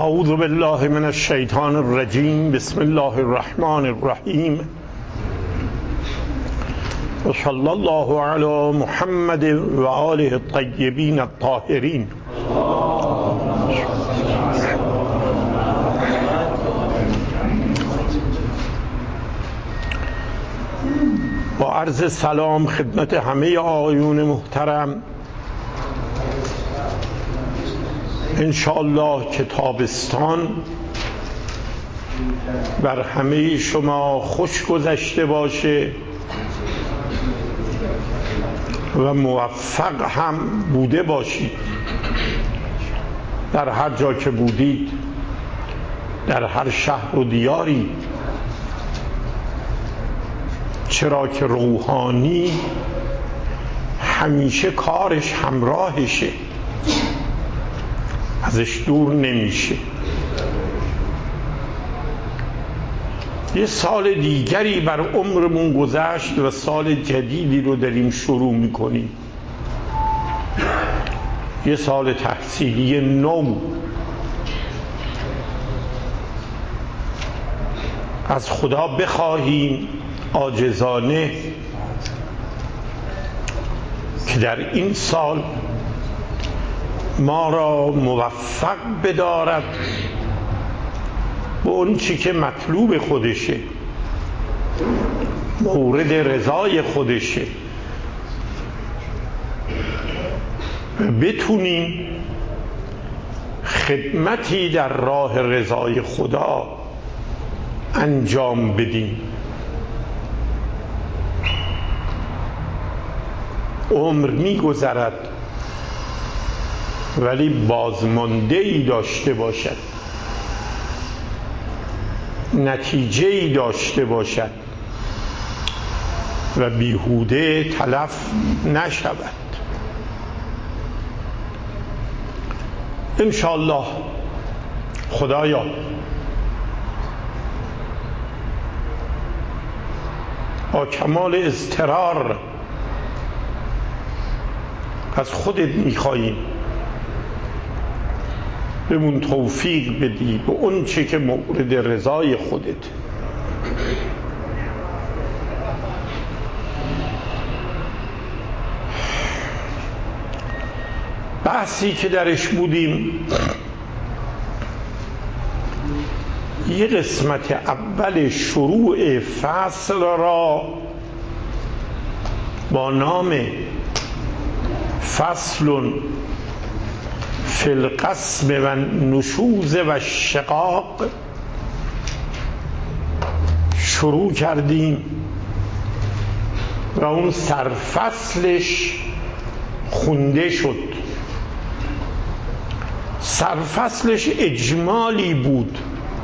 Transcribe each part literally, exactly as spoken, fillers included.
اعوذ بالله من الشیطان الرجیم. بسم الله الرحمن الرحیم. و صلی الله علی محمد و آله الطیبین الطاهرین. با عرض سلام خدمت همه آقایون محترم، انشاءالله که تابستان بر همه شما خوش گذشته باشه و موفق هم بوده باشید در هر جا که بودید، در هر شهر و دیاری، چرا که روحانی همیشه کارش همراهشه، ازش دور نمیشه. یه سال دیگری بر عمرمون گذشت و سال جدیدی رو داریم شروع میکنیم، یه سال تحصیلی نو. از خدا بخواهیم عاجزانه که در این سال ما را موفق بدارد به اون چی که مطلوب خودشه، مورد رضای خودشه، و بتونیم خدمتی در راه رضای خدا انجام بدیم. عمر می‌گذرد ولی بازمانده‌ای داشته باشد، نتیجه‌ای داشته باشد و بیهوده تلف نشود. انشاءالله خدایا با کمال اضطرار از خودت میخواییم بهمون توفیق بدی به اون چه که مورد رضای خودت. بحثی که درش بودیم، یه قسمت اول شروع فصل را با نام فصل فی القسم و نشوز و شقاق شروع کردیم و اون سرفصلش خونده شد. سرفصلش اجمالی بود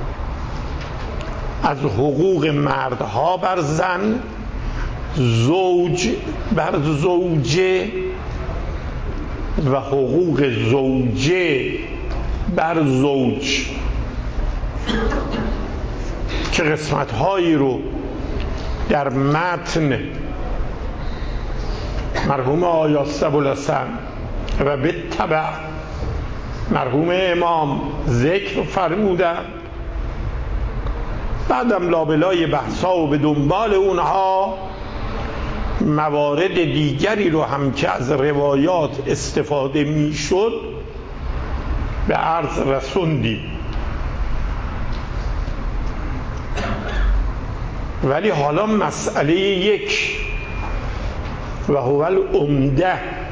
از حقوق مردها بر زن، زوج بر زوجه و حقوق زوجه بر زوج، که قسمت‌هایی رو در متن مرحوم آقای ابوالحسن و به تبع مرحوم امام ذکر فرمودن. بعدم لابلای بحثا و به دنبال اونها موارد دیگری رو هم که از روایات استفاده میشد به عرض رسوندیم. ولی حالا مسئله یک و هو العمده،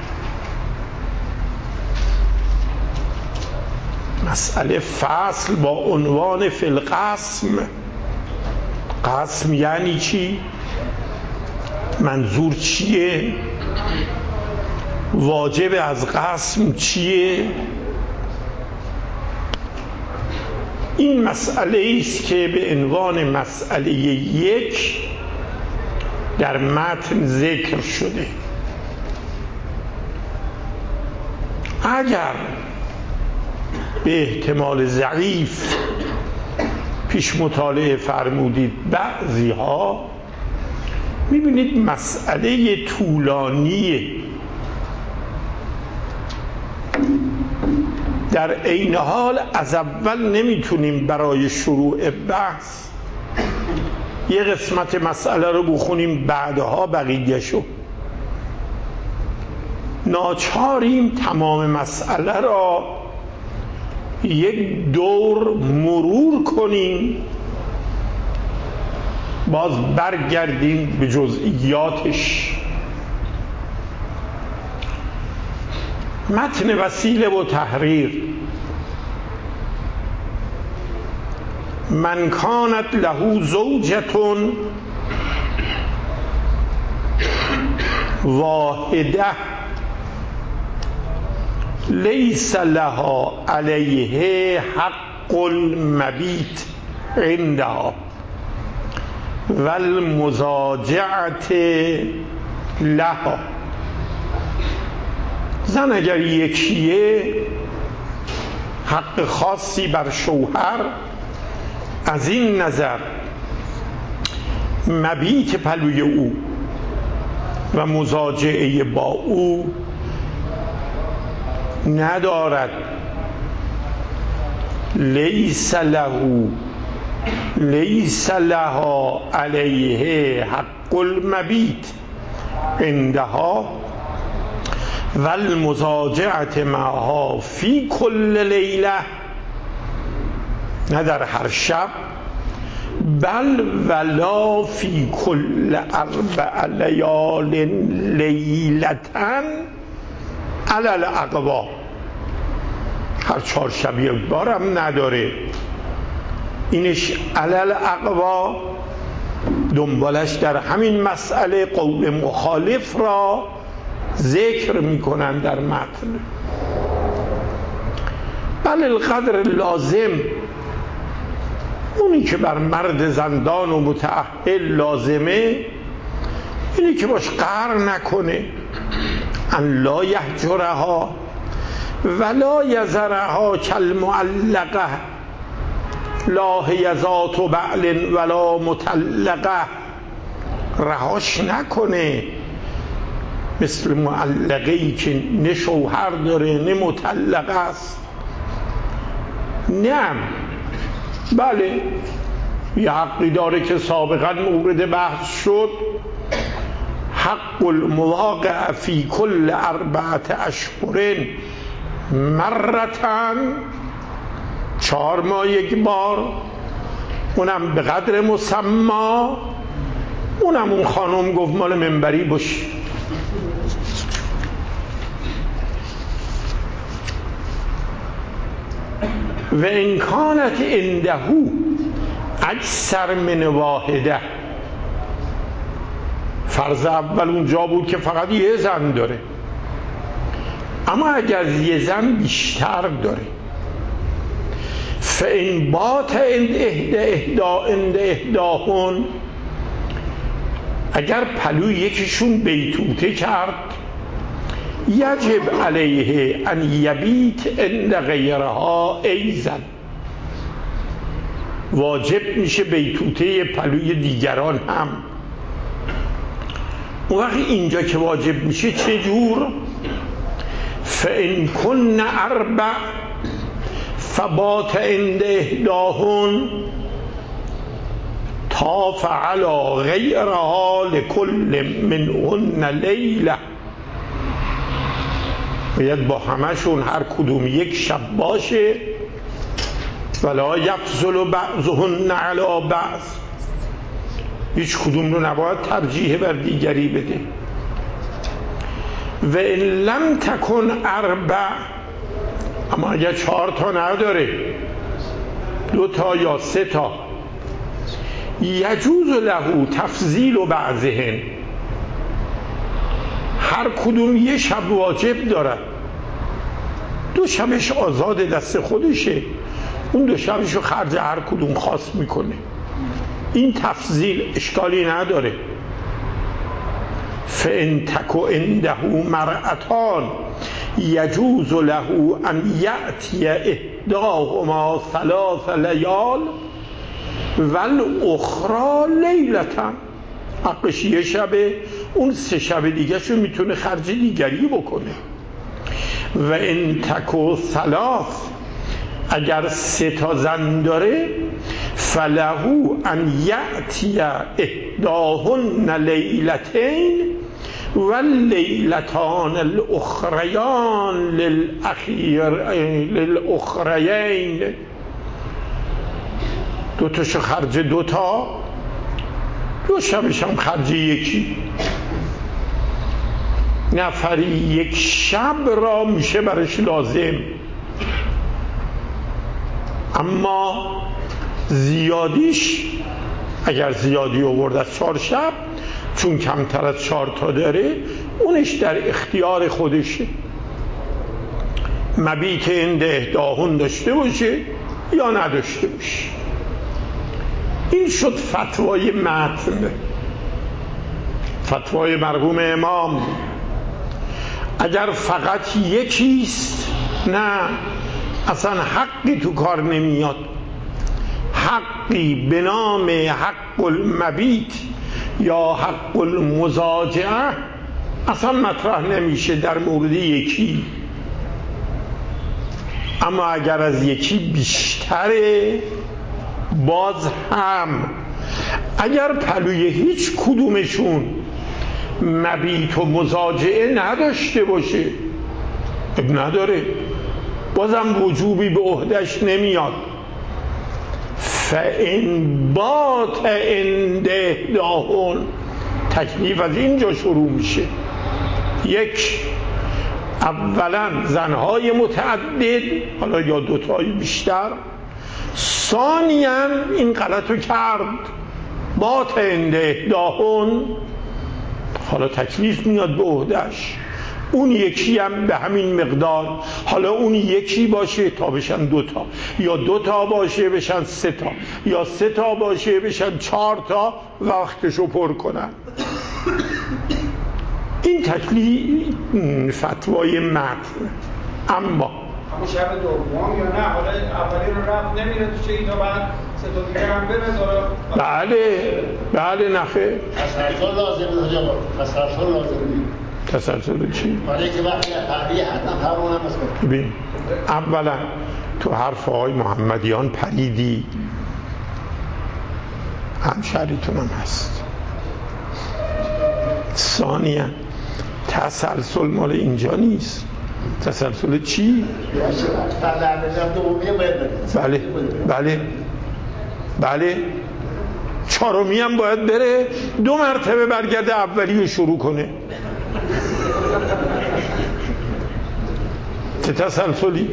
مسئله فصل با عنوان فی القسم. قسم یعنی چی؟ منظور چیه؟ واجب از قسم چیه؟ این مسئله است که به عنوان مسئله یک در متن ذکر شده. اگر به احتمال ضعیف پیش مطالعه فرمودید بعضی ها میبینید مسئله طولانیه، در عین حال از اول نمیتونیم برای شروع بحث یه قسمت مسئله رو بخونیم بعدها بقیه‌شو. ناچاریم تمام مسئله را یک دور مرور کنیم، باز برگردیم به جزئیاتش. متن وسیله و تحریر: من کانت له زوجتون واحده لیس لها علیه حق المبیت عندها و المضاجعت لها. زن اگر یکیه حق خاصی بر شوهر از این نظر مبیت پلوی او و مضاجعه با او ندارد. لیس له لیس لها علیه حق المبیت عندها و المضاجعت معها فی کل لیله، نه در هر شب، بل ولا فی کل اربع لیال لیلتن علی الاقوا، هر چهار شب یک بارم نداره. اینش علی الاقوا دنبالش در همین مسئله قول مخالف را ذکر میکنن در متن. بل القدر لازم، اونی که بر مرد زندان و متأهل لازمه اینی که باش قهر نکنه، ان لا یهجرها ولا یذرها کالمعلقه لا هی ذات بعل ولا مطلقه، رهاش نکنه مثل معلقه‌ای که نه شوهر داره نه مطلقه است. نه، بله یه حقی داره که سابقا مورد بحث شد، حق المواقع فی کل اربعت اشهر مرتن، چهار ماه یک بار، اونم به قدر مسما. اونم اون خانم گفت مال منبری باش. و ان کانت عنده اکثر من واحده، فرض اول اونجا بود که فقط یه زن داره، اما اگر از یه زن بیشتر داره، فان بات عند احدا احدا عند احداهن، اگر پلوی یکیشون بیتوته کرد، یجب علیه ان یبیت عند غیرها ایضا، واجب میشه بیتوته پلوی دیگران هم. اون وقت اینجا که واجب میشه چه جور؟ فان کن اربع فبات عند احداهن طاف علی غیرها لکل منهن لیله، باید با همشون هر کدوم یک شب باشه. ولا یفضل بعضهن علی بعض، هیچ کدوم رو نباید ترجیح بر دیگری بده. و ان لم تکن اربع، اما اگر چهار تا نداره، دو تا یا سه تا، یجوز له تفضیل بعضهن، هر کدوم یه شب واجب دارد، دو شبش آزاد دست خودشه، اون دو شبشو خرج هر کدوم خاص میکنه، این تفضیل اشکالی نداره. فان تک عنده مرأتان یجوز له ان یأتی احداهما ثلاث لیال والاخری لیلة، حقش یه شبه، اون سه شب دیگه شو میتونه خرج دیگری بکنه. و ان تکو ثلاث، اگر سه تا زن داره، فلهو ان یأتی احداهن لیلتین و لیلتان الاخریان للاخیر للاخریین. دو تاشو خرج دوتا، دو شبش هم خرج یکی. نفری یک شب را میشه برش لازم، اما زیادیش اگر زیادی آورد از چهار شب، چون کمتر از چهار تا داره، اونش در اختیار خودشه. مبیت عند احداهن داشته باشه یا نداشته باشه. این شد فتوای متن، فتوای مرحوم امام. اگر فقط یکیست، نه، اصلا حقی تو کار نمیاد. حقی به نام حق المبیت یا حق المضاجعه اصلا مطرح نمیشه در مورد یکی. اما اگر از یکی بیشتره، باز هم اگر پلوی هیچ کدومشون مبیت و مضاجعه نداشته باشه، اب نداره، بازم وجوبی به عهدش نمیاد. فَإِنْ بَاتَ عِنْدَ إِحْدَاهُنَّ، تکلیف از اینجا شروع میشه. یک، اولا زنهای متعدد، حالا یا دوتای بیشتر. ثانیاً این غلطو کرد، بات عند إحداهن، حالا تکلیف میاد به عهدش. اون یکی هم به همین مقدار، حالا اون یکی باشه تا بشن دوتا، یا دوتا باشه بشن سه تا، یا سه تا باشه بشن چهار تا، وقتشو پر کنن. این تکلیف فتوای متن. اما همون شب دوم یا نه، حالا اولی رو رفت نمیره تو چه تا، بعد سه تا دیگه هم بره داره. بله بله نخه تسلسل لازم نیست آقا، تسلسل لازم نیست. تسلسل چی؟ برای که وقتی پروی حتما همون هم است. ببین، اولا تو حرف آقای محمدیان پریدی، همشهریتون هم هست. ثانیا تسلسل مال اینجا نیست. تسلسل چی؟ بله بله بله چهارمی هم باید بره دو مرتبه برگرده اولی رو شروع کنه. چه تسلسلی؟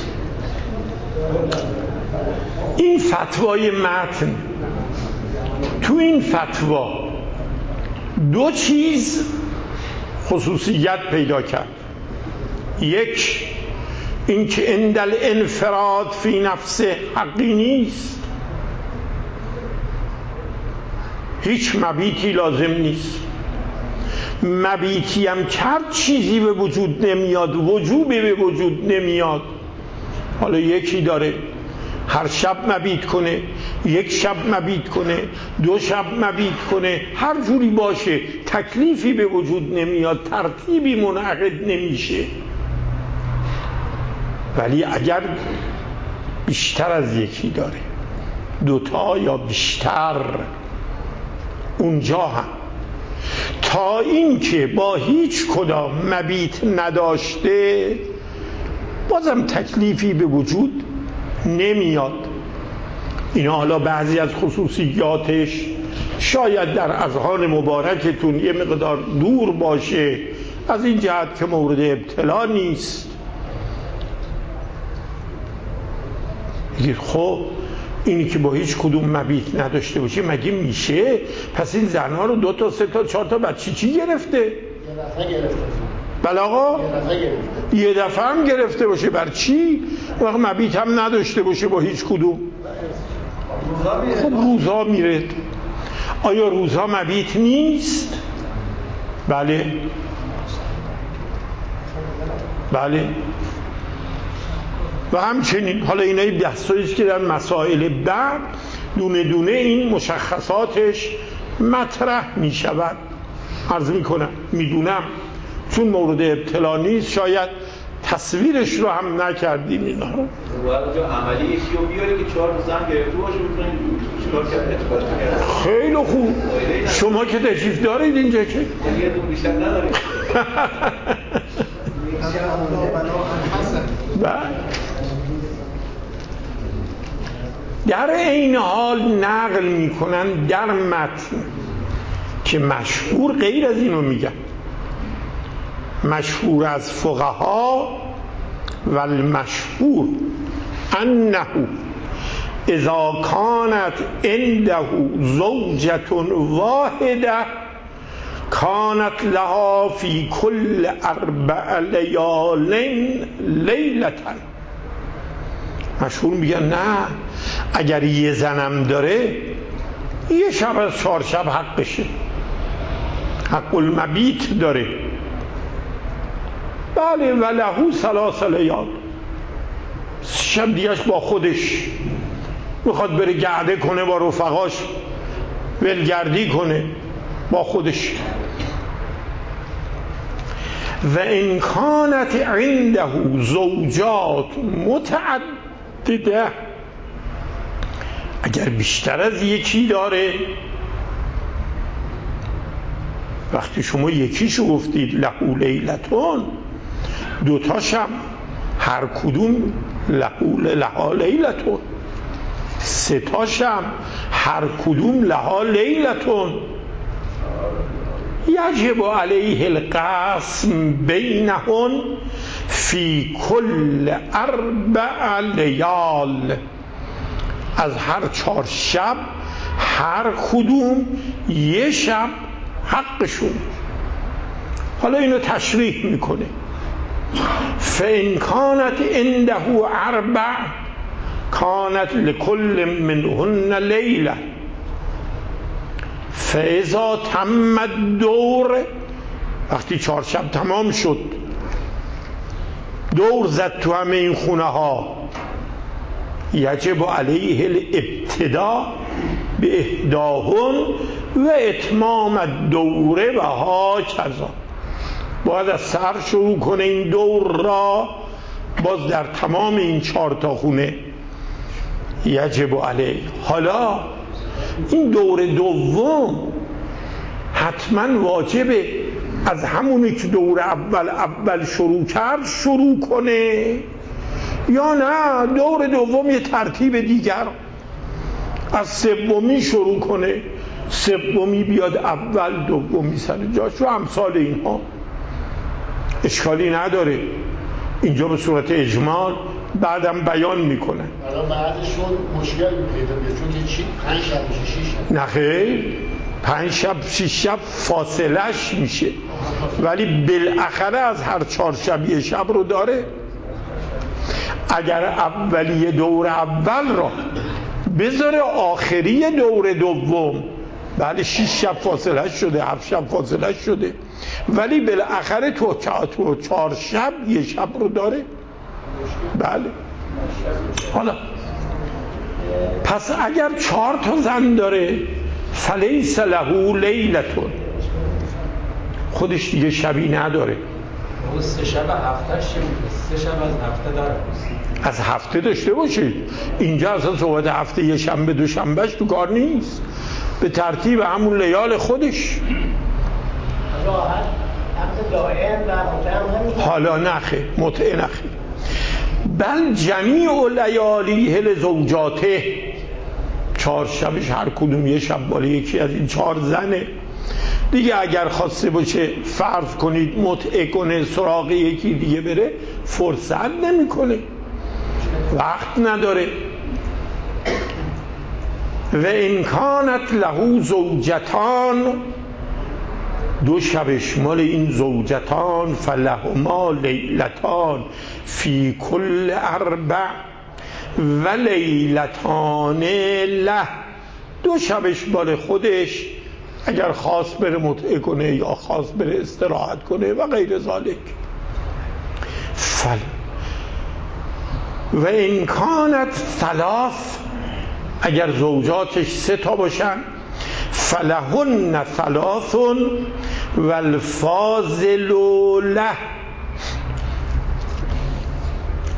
این فتوای متن، تو این فتوا دو چیز خصوصیت پیدا کرد. یک، اینکه عند الانفراد فی نفسه حقی نیست، هیچ مبیتی لازم نیست. مبیتی هم کرد چیزی به وجود نمیاد، وجوبی به وجود نمیاد. حالا یکی داره هر شب مبیت کنه، یک شب مبیت کنه، دو شب مبیت کنه، هر جوری باشه، تکلیفی به وجود نمیاد، ترتیبی منعقد نمیشه. ولی اگر بیشتر از یکی داره، دوتا یا بیشتر، اونجا هم تا این که با هیچ کدام مبیت نداشته، بازم تکلیفی به وجود نمیاد. اینا حالا بعضی از خصوصیاتش شاید در اذهان مبارکتون یه مقدار دور باشه، از این جهت که مورد ابتلا نیست. خب اینی که با هیچ کدوم مبیت نداشته باشه مگه میشه؟ پس این زنها رو دو تا سه تا چهار تا بچه چی گرفته؟ یه دفعه گرفته. بله آقا؟ یه دفعه گرفته. یه دفعه هم گرفته باشه، بر چی؟ وقت مبیت هم نداشته باشه با هیچ کدوم. خب روزا میره. آیا روزا مبیت نیست؟ بله بله. و همچنین حالا اینایی بحثاییست که در مسائل بعد دونه دونه این مشخصاتش مطرح می شود. عرض می کنم، می دونم چون مورد ابتلا نیست شاید تصویرش رو هم نکردیم اینا رو. باید جا عملی یکی رو بیاری که چهار تا زن گرفته باشه میتونید چیکار کرد؟ خیلی خوب. شما که تشریف دارید اینجا که؟ یه دون بیشتر ندارید. در این حال نقل میکنن در متن که مشهور غیر از اینو میگن، مشهور از فقها و المشهور انه اذا كانت عنده زوجة واحده كانت لها في كل اربع لیال لیلة. مشهور میگن نه، اگر یه زنم داره یه شب از چهار شب حقشه، حق المبیت داره. بله ولهو ثلاث لیال، شب دیگهش با خودش میخواد بره گرده کنه با رفقاش، ولگردی کنه با خودش. و ان کانت عنده زوجات متعدده، اگر بیشتر از یکی داره، وقتی شما یکیشو گفتید لهو لیلتون، دوتاشم هر کدوم لهو لها لیلتون، سه تاشم هر کدوم لها لیلتون، یجب علیه القسم بینهن فی کل اربع لیال. از هر چهار شب هر کدوم یه شب حقشون. حالا اینو تشریح میکنه. فإن كانت عنده اربع كانت لكل منهن لیله فاذا تم الدور، وقتی چهار شب تمام شد، دور زد تو همه این خونه ها، یجب علیه الابتداء به احداهن و اتمام الدوره و هاکذا. باید از سر شروع کنه این دور را، باز در تمام این چهار تا خونه یجب علیه. حالا این دور دوم حتما واجبه از همونی که دور اول اول شروع کرد شروع کنه، یا نه دور دوم یه ترتیب دیگر از سومی شروع کنه، سومی بیاد اول، دومی سر جاش و امثال اینها. اشکالی نداره، اینجا به صورت اجمال بعدم بیان میکنه. حالا بعدشون مشکل پیدا میشه چون که چی پنج شب میشه شش شب. نه خیر، پنج شب شش شب فاصلش میشه، ولی بالاخره از هر چهار شب یه شب رو داره. اگر اولی دور اول را بذاره آخری دور دوم، بله شش شب فاصله شده، هفت شب فاصله شده، ولی بالاخره تو تو چهار شب یه شب رو داره. بله. حالا پس اگر چهار تا زن داره فلیس له لیلتون، خودش دیگه شبی نداره. اون سه شب هفتهش سه شب از هفته داره، از هفته داشته باشه. اینجا اصلا صحبت هفته یه شنبه دو شنبهش تو کار نیست، به ترتیب همون لیال خودش. راحت عقد دائم و متهم. حالا نخه متعه نخه، بل جمیع لیالیه لزوجاته، چهار شبش هر کدوم یه شب بالا یکی از این چهار زنه دیگه. اگر خواسته باشه فرض کنید متعه کنه سراغ یکی دیگه بره، فرصت نمیکنه، وقت نداره. و ان کانت له زوجتان، دو شبش مال این زوجتان، فلهما لیلتان فی کل اربع و لیلتان له، دو شبش مال خودش اگر خواست بره متعه کنه یا خواست بره استراحت کنه و غیر ذالک. فل و ان کانت ثلاث، اگر زوجاتش سه تا باشن، فلهن ثلاث والفاضل له،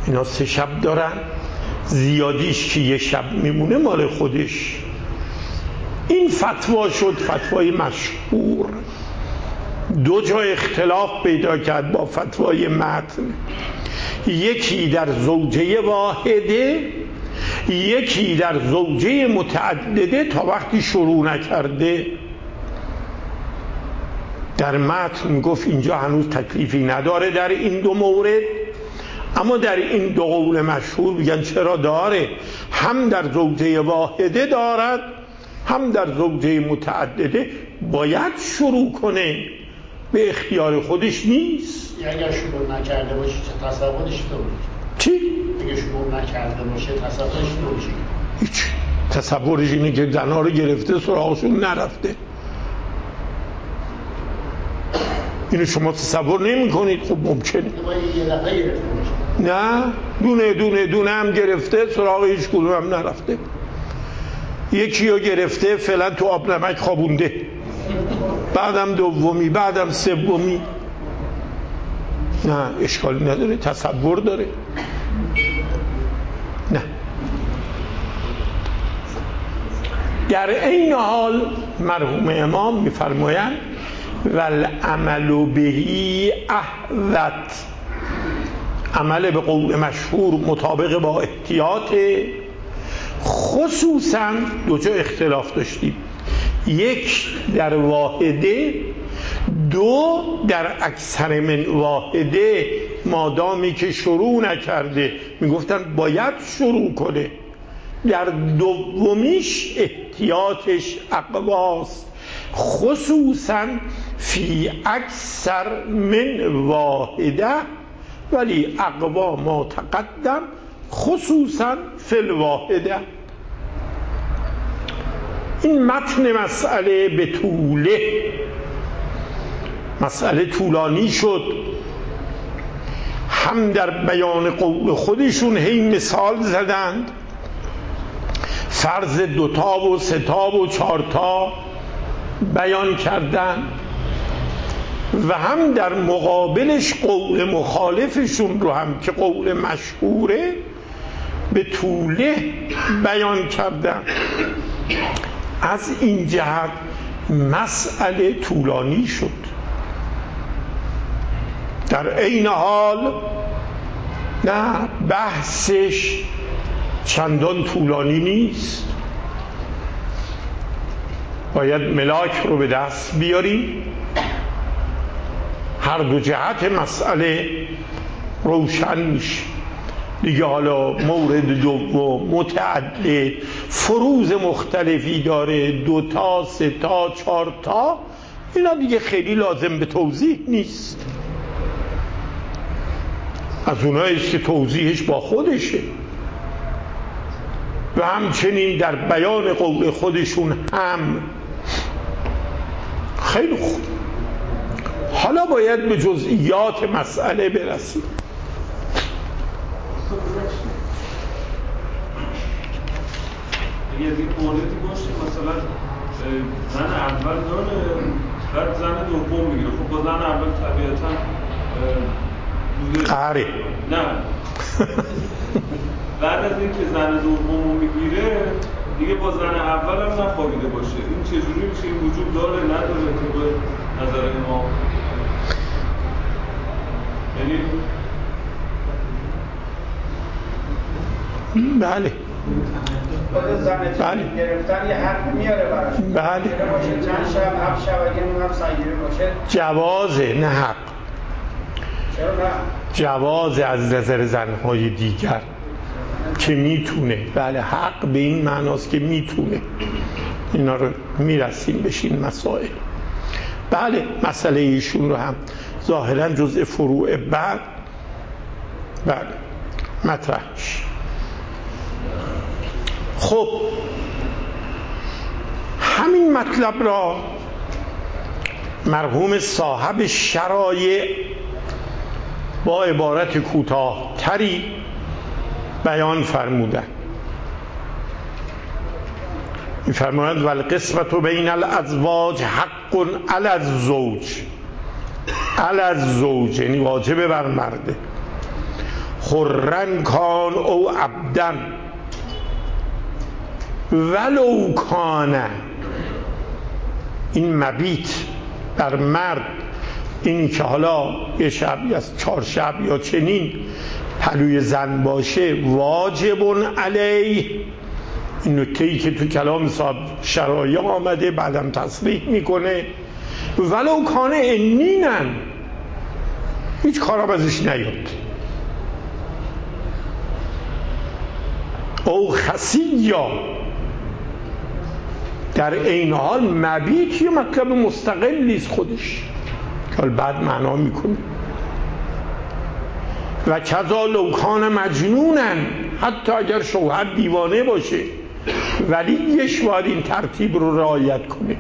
اینا سه شب دارن، زیادیش که یه شب میمونه مال خودش. این فتوا شد فتوای مشهور. دو جا اختلاف پیدا کرد با فتوای متن، یکی در زوجه واحده، یکی در زوجه متعدده تا وقتی شروع نکرده. در متن گفت اینجا هنوز تکلیفی نداره در این دو مورد، اما در این دو قول مشهور میگن چرا داره، هم در زوجه واحده دارد هم در زوجه متعدده. باید شروع کنه، به اختیار خودش نیست. اگر شروع نکرده باشه چه تصورش تو بود؟ چی؟ اگر شروع نکرده باشه تصورش تو میشه؟ هیچ. تصورش اینه که زنها رو گرفته سراغشون نرفته. اینو شما تصور نمی کنید. خب ممکنه یه دفعه گرفته باشه. نه، دونه دونه دونه هم گرفته سراغ هیچ کدوم هم نرفته. یکی رو گرفته فعلا تو آب نمک خوابونده، بعدم دومی، بعدم سومی. نه اشکالی نداره، تصور داره. نه در این حال مرحوم امام میفرمایند والعمل بهی احوط، عمل به قول مشهور مطابق با احتیاط. خصوصا دو جا اختلاف داشتیم، یک در واحده، دو در اکثر من واحده. مادامی که شروع نکرده میگفتن باید شروع کنه. در دومیش احتیاطش اقواست، خصوصا فی اکثر من واحده، ولی اقوا ما تقدم خصوصا فی الواحده. این متن مسئله به طوله، مسئله طولانی شد. هم در بیان قول خودشون هی مثال زدند، فرض دوتا و ستا و چارتا بیان کردند، و هم در مقابلش قول مخالفشون رو هم که قول مشهوره به طوله بیان کردن. از این جهت مسئله طولانی شد. در عین حال نه بحثش چندان طولانی نیست. باید ملاک رو به دست بیاریم، هر دو جهت مسئله روشن میشه دیگه. حالا مورد دوم متعدد، فروض مختلفی داره، دوتا، سه تا، چهار تا، اینا دیگه خیلی لازم به توضیح نیست. از اوناییست که توضیحش با خودشه. و همچنین در بیان قول خودشون هم. خیلی خوب، حالا باید به جزئیات مسئله برسیم. اگر یک موردی باشه مثلا زن اول داره بعد زن دوم میگیره، خب با زن اول طبیعتا آره نه بعد از اینکه زن دوم میگیره دیگه با زن اول هم نخوابیده باشه، این چجوری میشه؟ این وجود داره نداره که به نظر ما؟ یعنی بله خود زن بله. گرفتن یه حق میاره براش. بله. باشه چند شب، هفت شب، اگه اون هم سنگیری باشه جوازه، نه حق. چرا نه؟ جوازه از نظر زنهای دیگر که میتونه. بله حق به این معناست که میتونه. اینا رو میرسیم بشین مسائل. بله مسئله ایشون رو هم ظاهرا جزء فروع بعد بله مطرحش. خب همین مطلب را مرحوم صاحب شرایع با عبارت کوتاه تری بیان فرمودند. می‌فرمایند والقسمة بین الازواج حق علی الزوج، علی الزوج یعنی واجب بر مرده. حرن کان او عبدن ولو کان. این مبیت بر مرد، این که حالا یه شب یا چهار شب یا چنین پلوی زن باشه، واجب علیه. این نکته‌ای که تو کلام صاحب شرایع آمده بعدم تصریح میکنه، ولو کان انینن، هیچ کارم ازش نیاد. او خسیا، در این حال مبیت یه مطلب مستقلیست خودش که بعد معنا میکنه. و کذا لو کان مجنونن، حتی اگر شوهر دیوانه باشه ولیش باید این ترتیب رو رعایت کنه.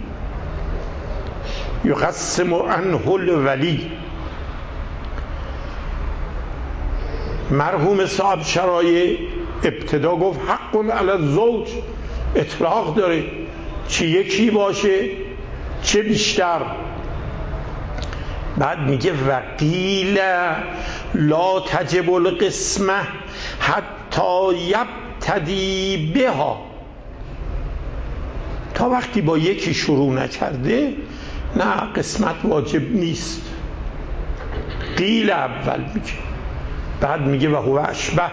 یقسم عنه الولی. مرحوم صاحب شرایع ابتدا گفت حق علی الزوج، اطلاق داره، چه یکی باشه چه بیشتر. بعد میگه وقیل لا تجب القسمه حتی یبتدی بها، تا وقتی با یکی شروع نکرده نه قسمت واجب نیست. قیل اول میگه، بعد میگه و هو اشبه،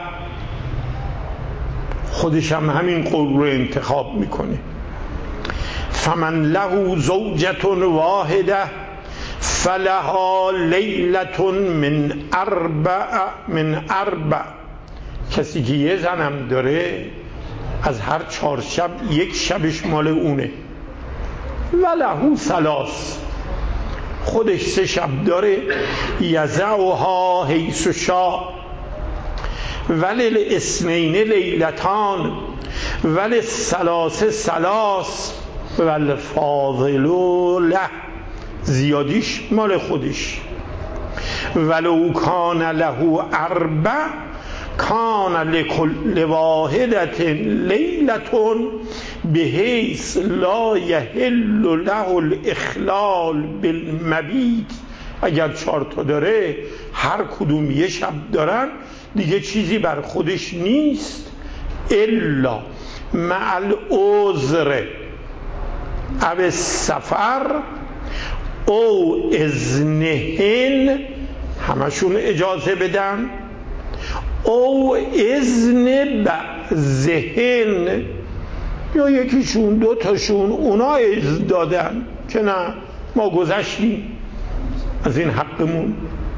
خودش هم همین قول رو انتخاب میکنه. فمن له زوجة واحده فلها لیلة من اربع من اربع. کسی که یه زنم داره از هر چهار شب یک شبش مال اونه. وله ثلاث، خودش سه شب داره. یزعها حیث شاء، ولی الاثنین لیلتان ولی الثلاث ثلاث والفاضل له، زیادیش مال خودش. ولو کان له اربع کان لکل واحدة لیلة بحیث لا یحل له الاخلال بالمبیت. اگر چهار تا داره هر کدوم یه شب دارن دیگه چیزی بر خودش نیست، الا مع العذر او السفر او اذنهن، همشون اجازه بدن، او اذن بعضهن، یا یکیشون دو تاشون اونا اذن دادن که نه ما گذشتیم از این حقمون.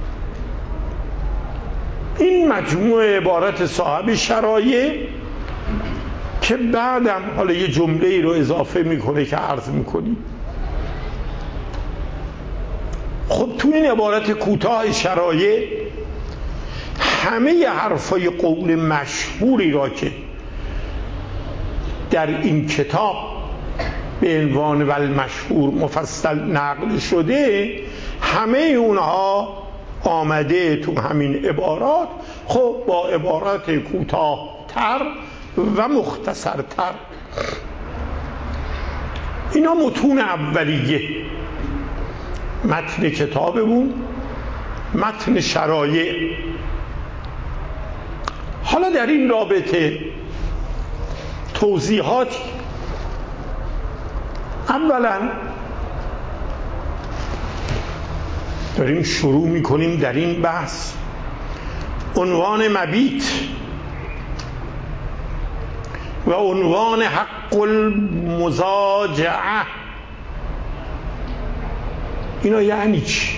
این مجموعه عبارت صاحب شرایع که بعدم حالا یه جمله ای رو اضافه میکنه که عرض میکنیم. خب تو این عبارت کوتاه شرایع همه حرفای قول مشهوری را که در این کتاب به عنوان والمشهور مفصل نقل شده، همه اونها آمده تو همین عبارات، خب با عبارات کوتاه‌تر و مختصرتر. اینا متون اولیه متن کتابمون، متن شرایع. حالا در این رابطه توضیحاتی. اولا داریم شروع میکنیم در این بحث عنوان مبیت و عنوان حق المضاجعه. اینا یعنی چی؟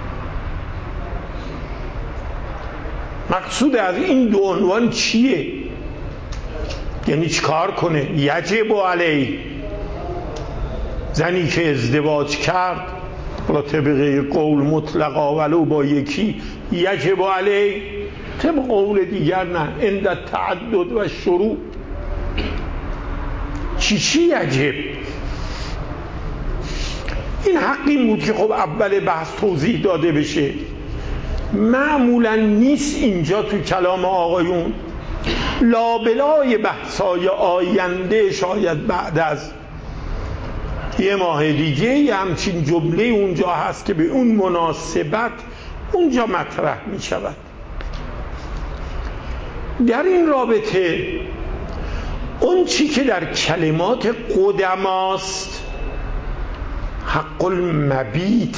مقصود از این دو عنوان چیه؟ یعنی چی کار کنه؟ یجب علیه، زنی که ازدواج کرد حالا طبقه قول مطلقا ولو با یکی، یجب علیه، طبق قول دیگر نه، عند التعدد و شروع. چی چی یجب؟ این حق این بود که خب اول بحث توضیح داده بشه. معمولا نیست اینجا تو کلام آقایون، لابلای بحثای آینده شاید بعد از یه ماه دیگه یه همچین جمله اونجا هست که به اون مناسبت اونجا مطرح می شود. در این رابطه اون چی که در کلمات قدماست حق المبیت،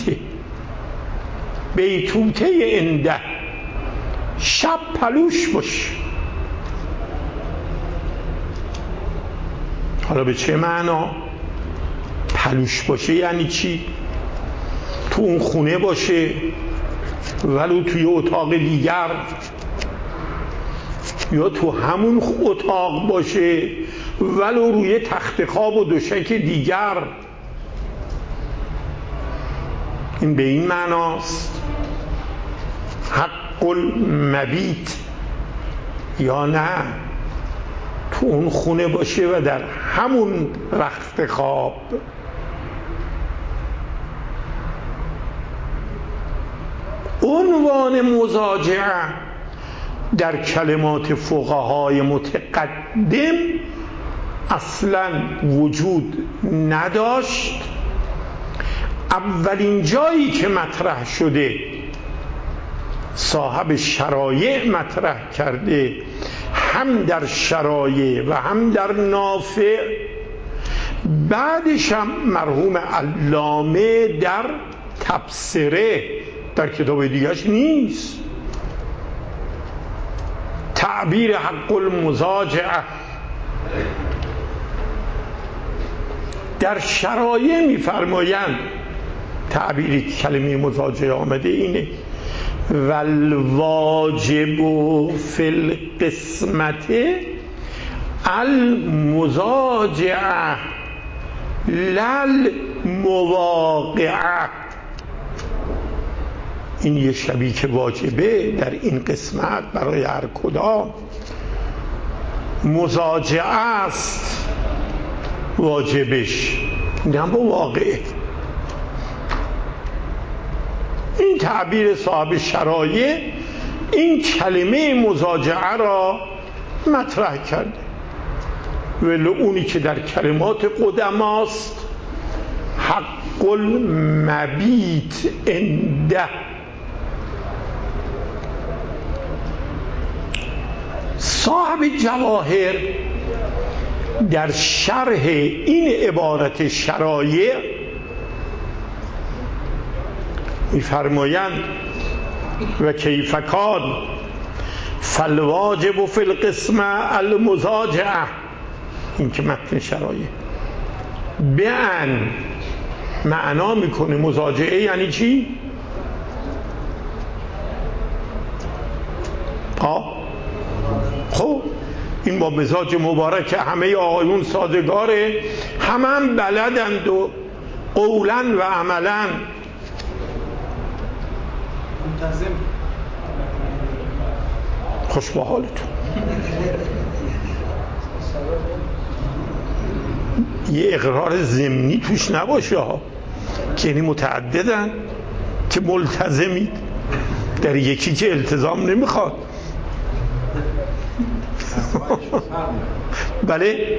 بیتوته انده، شب پلوش باش. حالا به چه معنا پلوش باشه؟ یعنی چی؟ تو اون خونه باشه ولو توی اتاق دیگر، یا تو همون اتاق باشه ولو روی تخت خواب و دوشک دیگر. این به این معناست حق المبیت، یا نه تو اون خونه باشه و در همون رخت خواب. عنوان مضاجعه در کلمات فقهای متقدم اصلا وجود نداشت. اولین جایی که مطرح شده صاحب شرایع مطرح کرده، هم در شرایع و هم در نافع. بعدش هم مرحوم علامه در تبصره، در کتاب دیگرش نیست. تعبیر حق المضاجعه در شرایع می‌فرمایند، تعبیری کلمه مضاجعه آمده اینه: والواجب فی القسمت المضاجعه للمواقعه. این یه شبیه که واجبه در این قسمت برای هر کدام مضاجعه است واجبش، نه با واقعه. این تعبیر صاحب شرایع این کلمه مضاجعه را مطرح کرده، ولی اونی که در کلمات قدماست حق المبیت انده. صاحب جواهر در شرح این عبارت شرایع می‌فرمایند و کیف کان فالواجب فی القسمه المضاجعه. این که متن شرایع بیان معنا میکنه مضاجعه یعنی چی؟ ها خب این با مزاج مبارک همه آقایون سازگاره، همه هم بلدند و قولا و عملا. خوش با حالتون. یه اقرار ضمنی توش نباشه ها، که یعنی متعددن که ملتزمید، در یکی که التزام نمیخواد. بله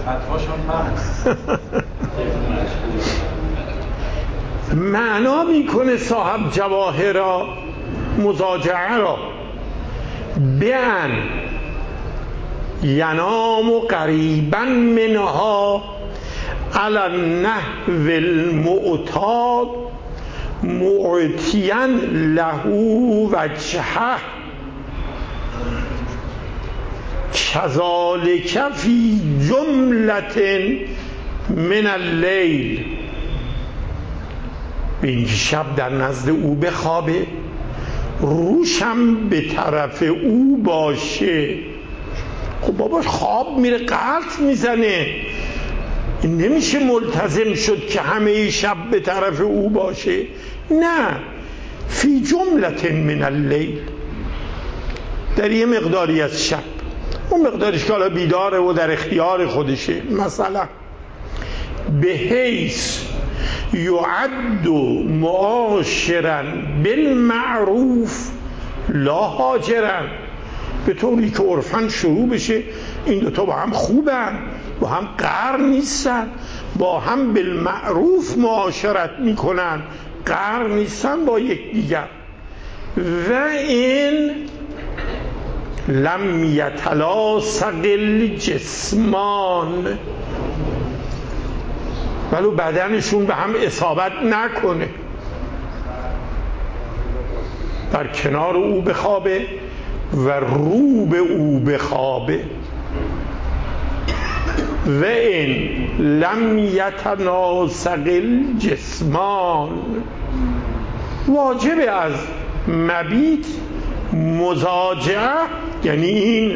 معنا میکنه صاحب جواهر را مضاجعه را بیان ینام قریبا منها علی النحو المعتاد معتیا له وجهه کذالک فی جملة من اللیل. به اینکه شب در نزد او بخوابه، روشم به طرف او باشه. خب باباش خواب میره قلط میزنه، این نمیشه ملتزم شد که همه شب به طرف او باشه. نه، فی جملة من اللیل، در یه مقداری از شب. اون مقدارش که حالا بیداره و در اختیار خودشه، مثلا به حیث یعد معاشرا بالمعروف لا هاجرا، به طوری که عرفاً شروع بشه این دوتا با هم خوبن، با هم قهر نیستن، با هم بالمعروف معاشرت میکنن، قهر نیستن با یک دیگر. و این لم یتلاصق الجسمان، ولو بدنشون به هم اصابت نکنه، در کنار او بخوابه و رو به او بخوابه. و این لم یتناسق الجسمان، واجب از مبیت مزاجعه، یعنی این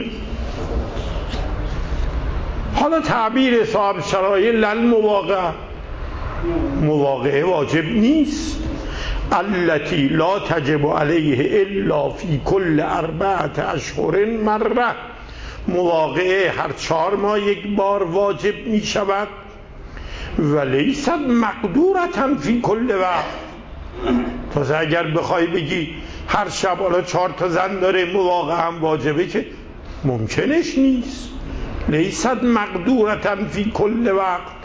حالا تعبیر صاحب شرایع للمواقعه، مواقعه واجب نیست. التي لا تجب علیه الا فی کل اربعة اشهر مره، مواقعه هر چهار ماه یک بار واجب می شود. و لیست مقدورة فی کل وقت، تازه اگر بخوای بگی هر شب حالا چهار تا زن داره مواقعه هم واجبه، که ممکنش نیست. لیست مقدورة فی کل وقت.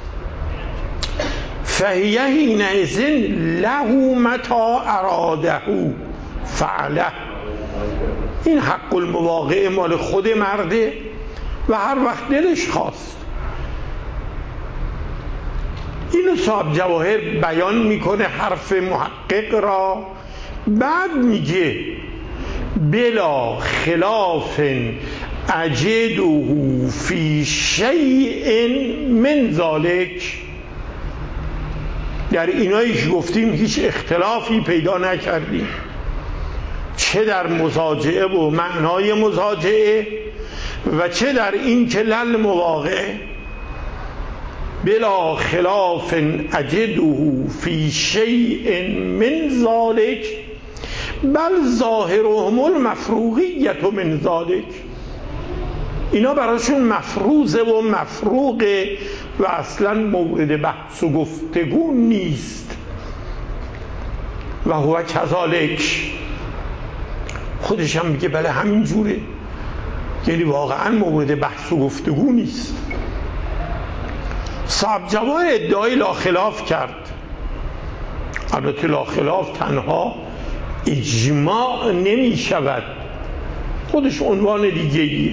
فهیه حینئذ له متی اراده فعله، این حق المواقع مال خود مرده و هر وقت دلش خواست. اینو صاحب جواهر بیان میکنه حرف محقق را، بعد میگه بلا خلاف اجده فی شیء من ذلک، در اینایش گفتیم هیچ اختلافی پیدا نکردیم، چه در مزاجعه و معنای مزاجعه و چه در این که لل مواقعه. بلا خلاف اجده فی شیء من ذلک بل ظاهرهم المفروغیت من ذلک، اینا براشون مفروضه و مفروغه و اصلا مورد بحث و گفتگو نیست. و هو کذالک، خودش هم میگه بله همین جوره، یعنی واقعا مورد بحث و گفتگو نیست. صاحب جواهر ادعای لا خلاف کرد، البته لا خلاف تنها اجماع نمی شود، خودش عنوان دیگه ایه.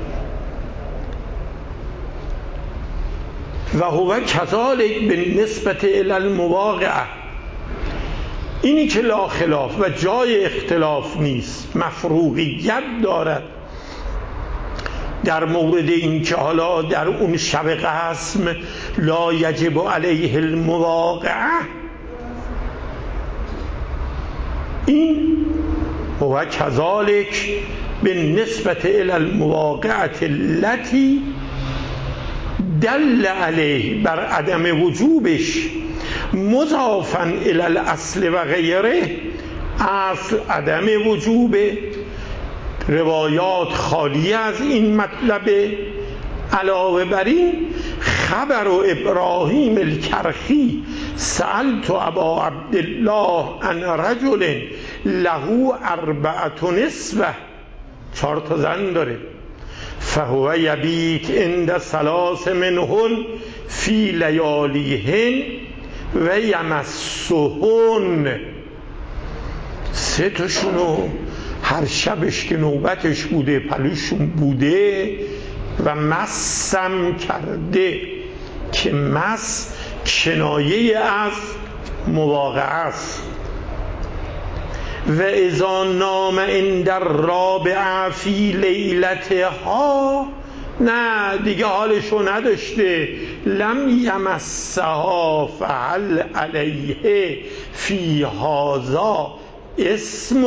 و هو کذالک بالنسبت الی المواقعه، اینی که لا خلاف و جای اختلاف نیست، مفروغیت دارد در مورد این که حالا در اون شب قسم لا یجب علیه المواقعه، این هو کذالک بالنسبت الی المواقعه التي دل علیه، بر عدم وجوبش مضافا الی الاصل و غیره، اصل عدم وجوب، روایات خالی از این مطلبه. علاوه بر این خبر و ابراهیم الکرخی سألت ابا عبدالله عن رجل له اربعة نسوه، چهار تا زن داره، فهو یبیت عند ثلاث منهن فی لیالیهن و یمسهن، سه تاشونو هر شبش که نوبتش بوده پلوشون بوده و مسم کرده، که مس کنایه از مواقعه است. و اذا نام عند الرابعه فی لیلتها، نه دیگه حالشو نداشته، لم یمسها فهل علیه فی هذا اسم،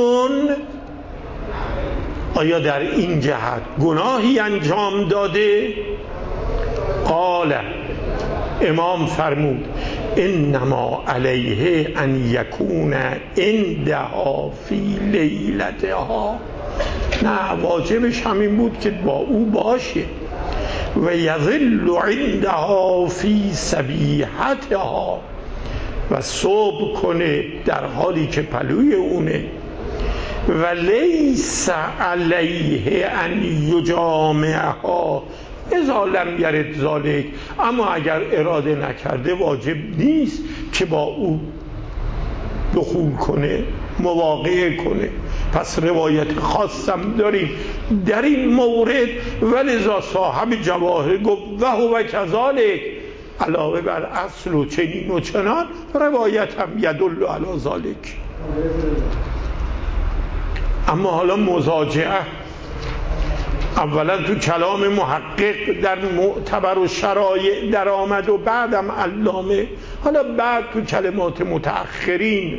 آیا در این جهت گناهی انجام داده؟ قال، امام فرمود انما علیه ان یکون عندها فی لیلتها، نه واجبش همین بود که با او باشه، و یظل عندها فی صبیحتها، و صبح کنه در حالی که پلوی اونه. و لیس علیه ان یجامعها اذا لم یرد ذلک، اما اگر اراده نکرده واجب نیست که با او دخول کنه، مواقعه کنه، پس روایت خاصم داریم در این مورد. ولذا صاحب جواهر گفت و هو کذالک، علاوه بر اصل و چنین و چنان روایت هم یدل علی ذالک. اما حالا مزاجعه اولا تو کلام محقق در معتبر و شرایع در آمد و بعدم علامه، حالا بعد تو کلمات متأخرین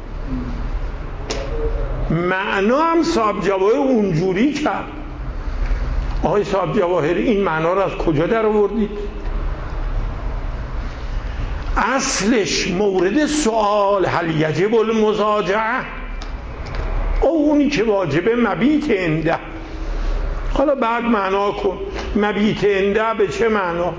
معنا هم صاحب جواهر اونجوری کرد. آقای صاحب جواهر این معنا رو از کجا در آوردید؟ اصلش مورد سوال هل یجب المزاجعه، او اونی که واجبه مبیت عنده. حالا بعد معنا کن مبیت عنده به چه معنا؟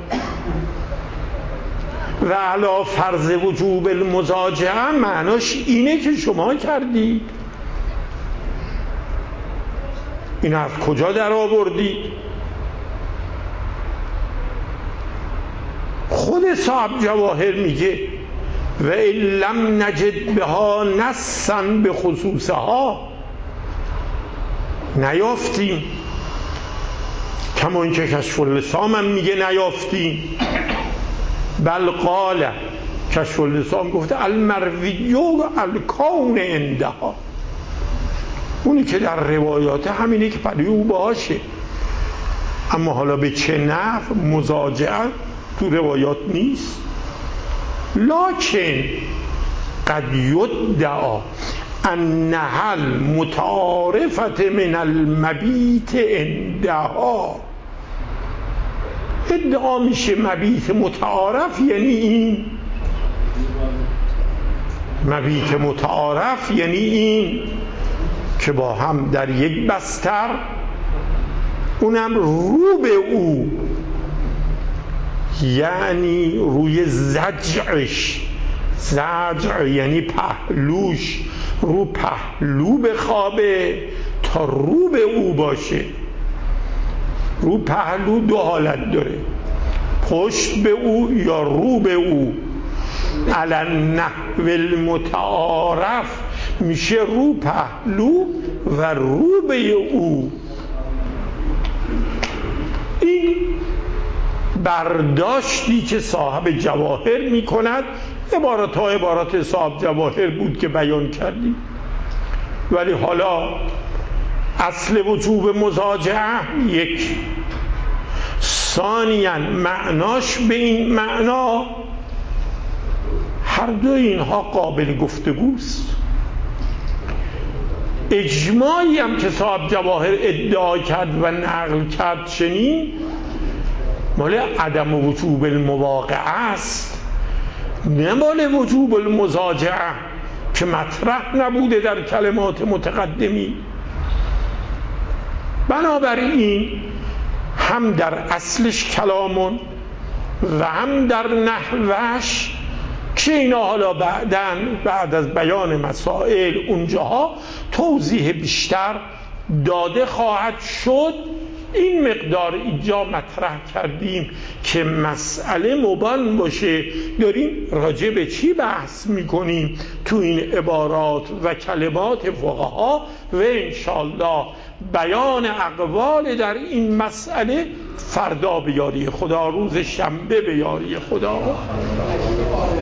و علی فرض وجوب المزاجعه معناش اینه که شما کردید. این از کجا در آوردید؟ خود صاحب جواهر میگه و ان لم نجد بها نصا به خصوصها، نیافتیم. کما اینکه کشف اللسان هم میگه نیافتیم. بل قال کشف اللسان گفته المروی الکون عندها، اونی که در روایات همینه که پدوی او باشه. اما حالا به چه نحو مزاجعه تو روایات نیست. لکن قد یدعا انها المتعارفه من المبیت عندها، ادعا میشه مبیت متعارف یعنی این. مبیت متعارف یعنی این که با هم در یک بستر، اونم رو به او، یعنی روی زجعش، زجع یعنی پهلوش، رو پهلو بخوابه تا رو به او باشه. رو پهلو دو حالت داره، پشت به او یا رو به او. علی النحو المتعارف میشه رو پهلو و رو به او. این برداشتی که صاحب جواهر میکند، عبارت ها عبارت صاحب جواهر بود که بیان کردیم. ولی حالا اصل وجوب مزاجعه یک، ثانیاً معناش به این معنا، هر دو اینها قابل گفتگوست. اجماعی هم که صاحب جواهر ادعا کرد و نقل کرد چنین مال عدم وجوب المواقعه است، نه مال وجوب المزاجعه که مطرح نبوده در کلمات متقدمی. بنابراین هم در اصلش کلامون و هم در نحوش که اینا حالا بعداً بعد از بیان مسائل اونجاها توضیح بیشتر داده خواهد شد. این مقدار اینجا مطرح کردیم که مسئله مبان باشه داریم راجع به چی بحث میکنیم تو این عبارات و کلمات فقها، و انشالله بیان اقوال در این مسئله فردا به یاری خدا، روز شنبه به یاری خدا.